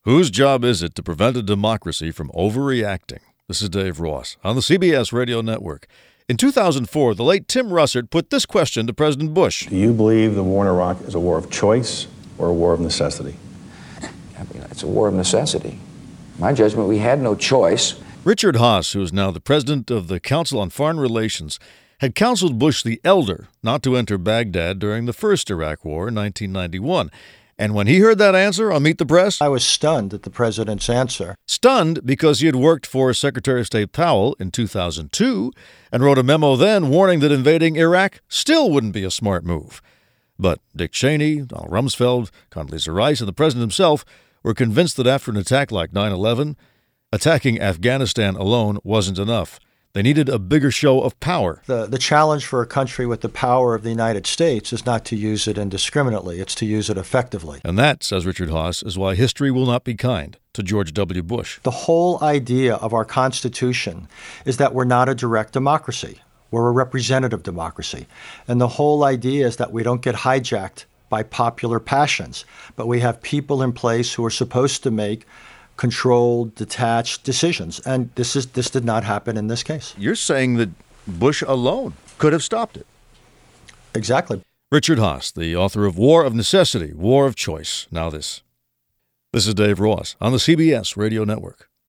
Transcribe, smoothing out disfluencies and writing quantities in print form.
Whose job is it to prevent a democracy from overreacting? This is Dave Ross on the CBS Radio Network. In 2004, the late Tim Russert put this question to President Bush. Do you believe the war in Iraq is a war of choice or a war of necessity? I mean, it's a war of necessity. In my judgment, we had no choice. Richard Haass, who is now the president of the Council on Foreign Relations, had counseled Bush the Elder not to enter Baghdad during the first Iraq War in 1991. And when he heard that answer on Meet the Press, I was stunned at the president's answer. Stunned because he had worked for Secretary of State Powell in 2002 and wrote a memo then warning that invading Iraq still wouldn't be a smart move. But Dick Cheney, Donald Rumsfeld, Condoleezza Rice, and the president himself were convinced that after an attack like 9/11, attacking Afghanistan alone wasn't enough. They needed a bigger show of power. The challenge for a country with the power of the United States is not to use it indiscriminately. It's to use it effectively. And that, says Richard Haass, is why history will not be kind to George W. Bush. The whole idea of our Constitution is that we're not a direct democracy. We're a representative democracy. And the whole idea is that we don't get hijacked by popular passions, but we have people in place who are supposed to make controlled, detached decisions. And this did not happen in this case. You're saying that Bush alone could have stopped it. Exactly. Richard Haass, the author of War of Necessity, War of Choice. Now this. This is Dave Ross on the CBS Radio Network.